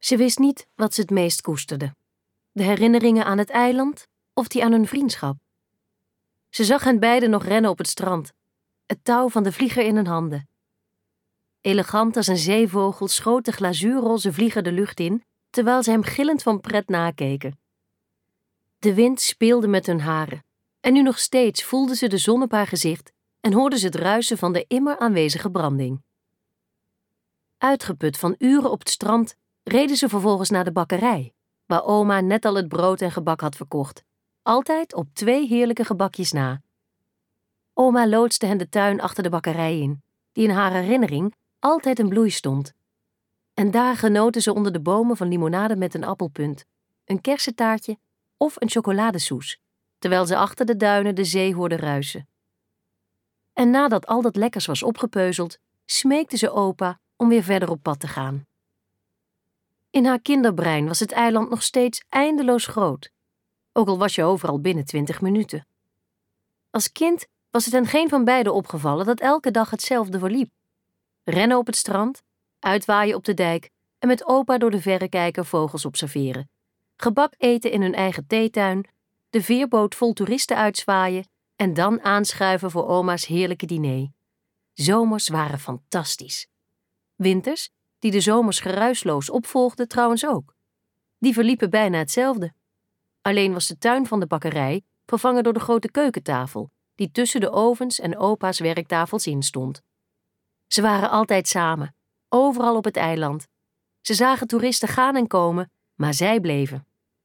Ze wist niet wat ze het meest koesterde. De herinneringen aan het eiland of die aan hun vriendschap. Ze zag hen beiden nog rennen op het strand, het touw van de vlieger in hun handen. Elegant als een zeevogel schoot de glazuurroze vlieger de lucht in, terwijl ze hem gillend van pret nakeken. De wind speelde met hun haren, en nu nog steeds voelde ze de zon op haar gezicht en hoorde ze het ruisen van de immer aanwezige branding. Uitgeput van uren op het strand reden ze vervolgens naar de bakkerij, waar oma net al het brood en gebak had verkocht, altijd op 2 heerlijke gebakjes na. Oma loodste hen de tuin achter de bakkerij in, die in haar herinnering altijd in bloei stond. En daar genoten ze onder de bomen van limonade met een appelpunt, een kersentaartje of een chocoladesous, terwijl ze achter de duinen de zee hoorden ruisen. En nadat al dat lekkers was opgepeuzeld, smeekte ze opa om weer verder op pad te gaan. In haar kinderbrein was het eiland nog steeds eindeloos groot, ook al was je overal binnen 20 minuten. Als kind was het hen geen van beiden opgevallen dat elke dag hetzelfde verliep. Rennen op het strand, uitwaaien op de dijk en met opa door de verrekijker vogels observeren. Gebak eten in hun eigen theetuin, de veerboot vol toeristen uitzwaaien en dan aanschuiven voor oma's heerlijke diner. Zomers waren fantastisch. Winters, die de zomers geruisloos opvolgden, trouwens ook. Die verliepen bijna hetzelfde. Alleen was de tuin van de bakkerij vervangen door de grote keukentafel, die tussen de ovens en opa's werktafels in stond. Ze waren altijd samen, overal op het eiland. Ze zagen toeristen gaan en komen, maar zij bleven.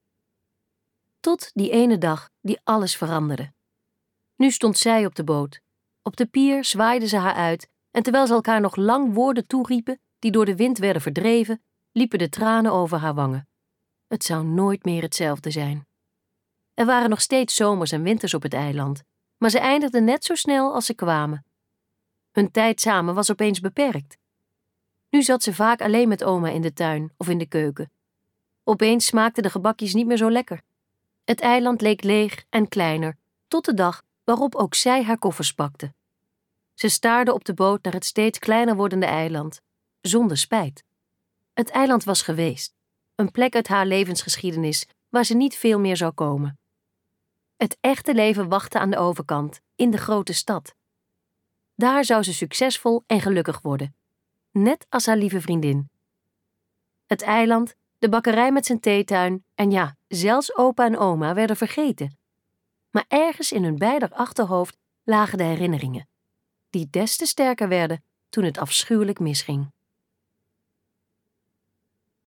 Tot die ene dag die alles veranderde. Nu stond zij op de boot. Op de pier zwaaide ze haar uit en terwijl ze elkaar nog lang woorden toeriepen die door de wind werden verdreven, liepen de tranen over haar wangen. Het zou nooit meer hetzelfde zijn. Er waren nog steeds zomers en winters op het eiland, maar ze eindigden net zo snel als ze kwamen. Hun tijd samen was opeens beperkt. Nu zat ze vaak alleen met oma in de tuin of in de keuken. Opeens smaakten de gebakjes niet meer zo lekker. Het eiland leek leeg en kleiner, tot de dag waarop ook zij haar koffers pakte. Ze staarde op de boot naar het steeds kleiner wordende eiland, zonder spijt. Het eiland was geweest, een plek uit haar levensgeschiedenis waar ze niet veel meer zou komen. Het echte leven wachtte aan de overkant, in de grote stad. Daar zou ze succesvol en gelukkig worden, net als haar lieve vriendin. Het eiland, de bakkerij met zijn theetuin en ja, zelfs opa en oma werden vergeten. Maar ergens in hun beider achterhoofd lagen de herinneringen, die des te sterker werden toen het afschuwelijk misging.